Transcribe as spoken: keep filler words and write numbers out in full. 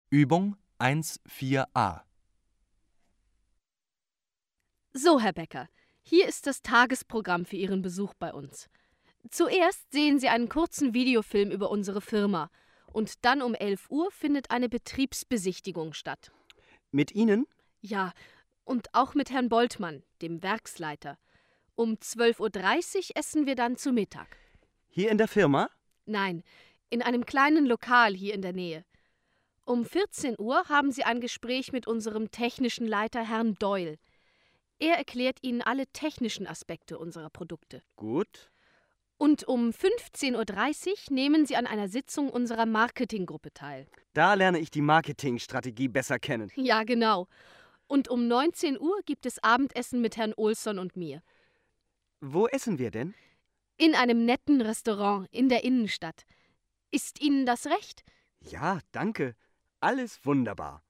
Übung eins vier a. So, Herr Becker, hier ist das Tagesprogramm für Ihren Besuch bei uns. Zuerst sehen Sie einen kurzen Videofilm über unsere Firma und dann um elf Uhr findet eine Betriebsbesichtigung statt. Mit Ihnen? Ja, und auch mit Herrn Boltmann, dem Werksleiter. Um zwölf Uhr dreißig essen wir dann zu Mittag. Hier in der Firma? Nein, in einem kleinen Lokal hier in der Nähe. Um vierzehn Uhr haben Sie ein Gespräch mit unserem technischen Leiter Herrn Doyle. Er erklärt Ihnen alle technischen Aspekte unserer Produkte. Gut. Und um fünfzehn Uhr dreißig nehmen Sie an einer Sitzung unserer Marketinggruppe teil. Da lerne ich die Marketingstrategie besser kennen. Ja, genau. Und um neunzehn Uhr gibt es Abendessen mit Herrn Olsson und mir. Wo essen wir denn? In einem netten Restaurant in der Innenstadt. Ist Ihnen das recht? Ja, danke. Alles wunderbar.